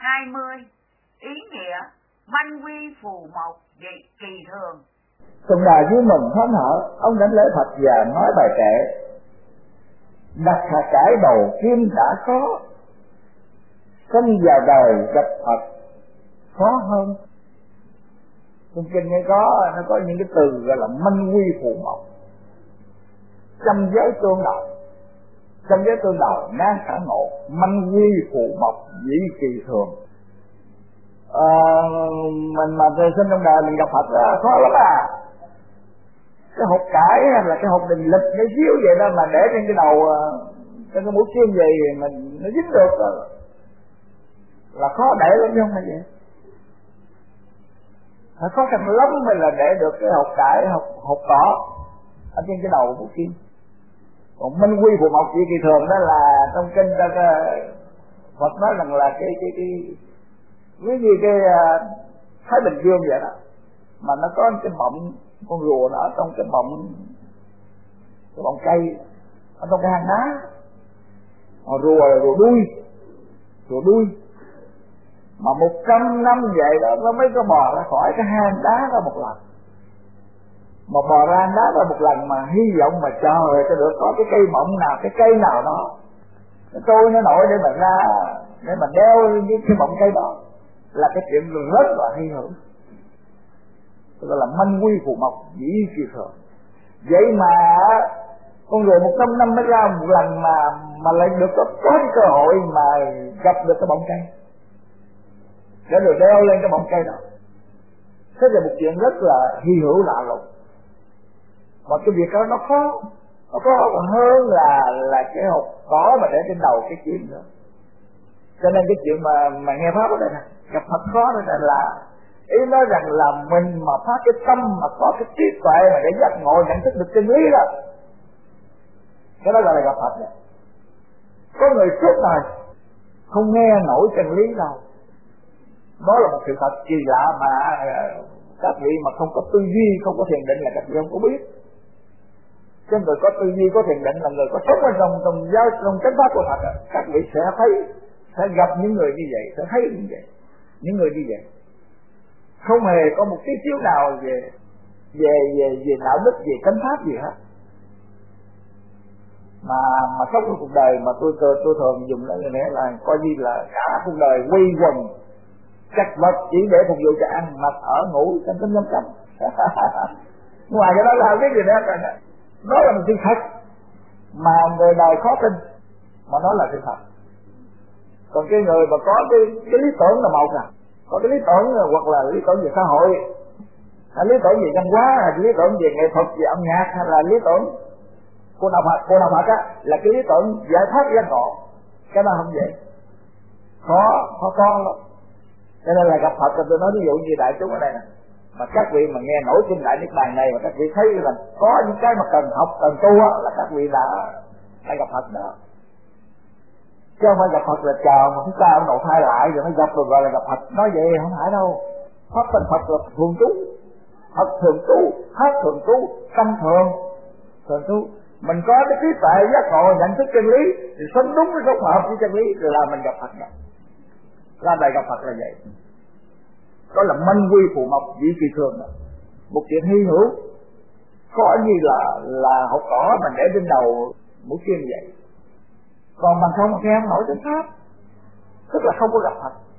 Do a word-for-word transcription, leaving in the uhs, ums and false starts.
hai mươi. Ý nghĩa manh quy phù mộc dị kỳ thường. Tùng Đà vui mừng hớn hở, ông đến lễ Phật và nói bài kệ: đặt hạ cải đầu kim đã khó, sinh vào đời gặp Phật khó hơn. Trong kinh nghe có nó có những cái từ gọi là manh quy phù mộc, trăm giới tương đầu, trăm giới tương đầu nan khả ngộ, manh quy phù mộc dĩ kỳ thường. À, mình mà sinh trong đời mình gặp Phật đó, khó lắm à. Cái hộp cải hay là cái hộp đình lịch cái xíu vậy đó mà để trên cái đầu, trên cái mũi kim vậy mình nó dính được đó, là khó để lắm chứ không phải vậy. Phải khó khăn lắm mới là để được cái hộp cải, hộp, hộp cỏ ở trên cái đầu mũi kim. Còn minh quy phù mộc chỉ kỳ thường đó là trong kinh ta Phật nói rằng là cái cái cái ví như cái Thái Bình Dương vậy đó, mà nó có cái bọng con rùa nó ở trong cái bọng cái bọng cây ở trong cái hang đá, mà rùa là rùa đuôi, rùa đuôi mà một trăm năm vậy đó nó mới có bò ra khỏi cái hang đá đó một lần. Mà bò ra hang đá đó một lần mà hy vọng mà chờ cho được có cái cây mộng nào, cái cây nào đó nó trôi nó nổi để mà ra, để mà đeo những cái bọng cây đó, là cái chuyện rất là hy hữu, gọi là manh quy phù mộc dĩ kỳ thường. Vậy mà con người một trăm năm mới ra một lần mà mà lại được có, có cái cơ hội mà gặp được cái bọng cây để rồi đeo lên cái bọng cây đó. Thế là một chuyện rất là hy hữu lạ lùng, mà cái việc đó nó khó, nó khó còn hơn là là cái hộp cỏ mà để trên đầu cái chuyện đó. Cho nên cái chuyện mà mà nghe pháp ở đây nè, gặp Phật khó ở đây là ý nói rằng là mình mà phát cái tâm mà có cái trí tuệ mà để giác ngộ nhận thức được chân lý đó, cái đó gọi là gặp Phật đó. Có người suốt đời không nghe nổi chân lý đâu, đó là một sự thật kỳ lạ mà các vị mà không có tư duy, không có thiền định là các vị không có biết. Chứ người có tư duy, có thiền định là người có sống ở trong trong giáo trong chánh pháp của Phật, các vị sẽ thấy, sẽ gặp những người như vậy, sẽ thấy như vậy, những người như vậy không hề có một tí xíu nào về về về về đạo đức, về chánh pháp gì hết, mà mà sống trong cuộc đời mà tôi tôi, tôi thường dùng nó như thế là coi như là cả cuộc đời quy quần chặt vật chỉ để phục vụ cho ăn mặc ở ngủ trong tính nhóm cấm. Ngoài cái đó là không biết gì nữa cả. Đó là một sự thật mà người đời khó tin, mà nó là sự thật. Còn cái người mà có cái cái lý tưởng là một à, có cái lý tưởng hoặc là lý tưởng về xã hội, hay lý tưởng về văn hóa, hay lý tưởng về nghệ thuật, về âm nhạc, hay là lý tưởng của đạo Phật, của đạo Phật á, là cái lý tưởng giải thoát giác ngộ. Cái đó không vậy, khó khó khó lắm. Cho nên là gặp Phật, tôi nói ví dụ như đại chúng ở đây nè, mà các vị mà nghe nổi kinh Đại Niết Bàn này mà các vị thấy là có những cái mà cần học, cần tu á, là các vị đã đã gặp Phật đó. Chứ không phải gặp Phật là chờ mà chúng ta ông đầu thai lại rồi mới gặp rồi gọi là gặp Phật. Nói vậy không phải đâu. Pháp tên Phật là thường trú, Phật thường trú, pháp thường trú, tâm thường thường trú. Mình có cái trí tuệ giác ngộ nhận thức chân lý thì sống đúng với số hợp với chân lý rồi là mình gặp Phật đó. Ra đây gặp Phật là vậy. Đó là manh quy phù mộc dĩ kỳ thường đó. Một chuyện hy hữu, có như là là hộp cỏ mình để trên đầu mũi kim vậy. Còn bằng không nghe không nổi chánh pháp, tức là không có gặp Phật.